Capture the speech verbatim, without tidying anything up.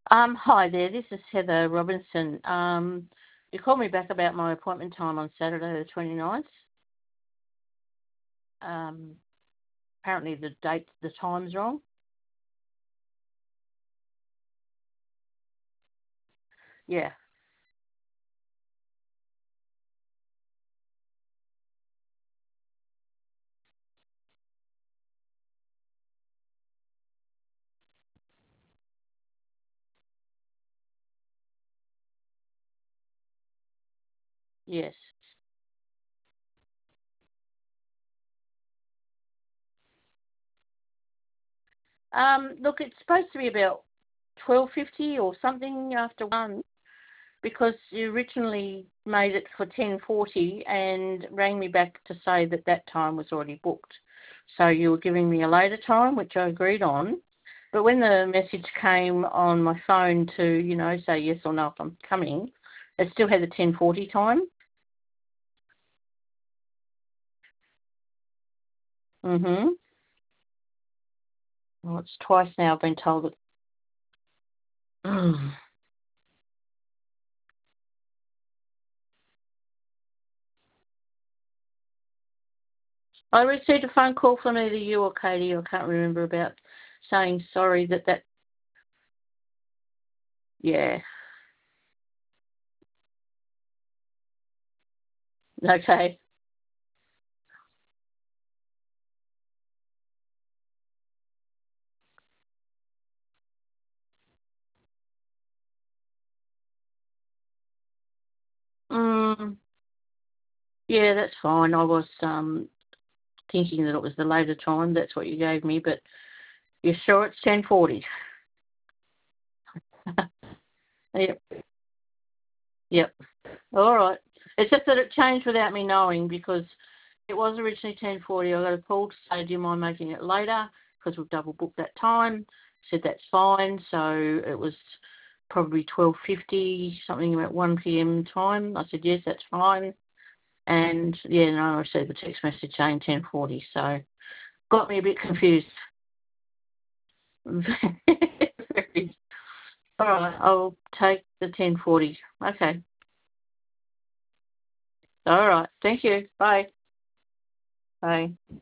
Um, hi there, this is Heather Robinson. Um, you called me back about my appointment time on Saturday the twenty ninth. Um, apparently the date, the time's wrong. Yeah, yes. Um, look, it's supposed to be about twelve fifty or something after one because you originally made it for ten forty and rang me back to say that that time was already booked. So you were giving me a later time, which I agreed on. But when the message came on my phone to, you know, say yes or no if I'm coming, it still had the ten forty time. Mm-hmm. Well, it's twice now I've been told that. I received a phone call from either you or Katie, I can't remember, about saying sorry that that, yeah, okay. Mm, yeah, that's fine. I was um thinking that it was the later time. That's what you gave me, but you're sure it's ten forty? Yep, yep. All right. It's just that it changed without me knowing because it was originally ten forty. I got a call to say, do you mind making it later? Because we've double booked that time. Said that's fine. So it was probably twelve fifty, something about one p m time. I said, yes, that's fine. And, yeah, no, I received the text message saying ten forty. So got me a bit confused. Very. All right, I'll take the ten forty. Okay. All right. Thank you. Bye. Bye.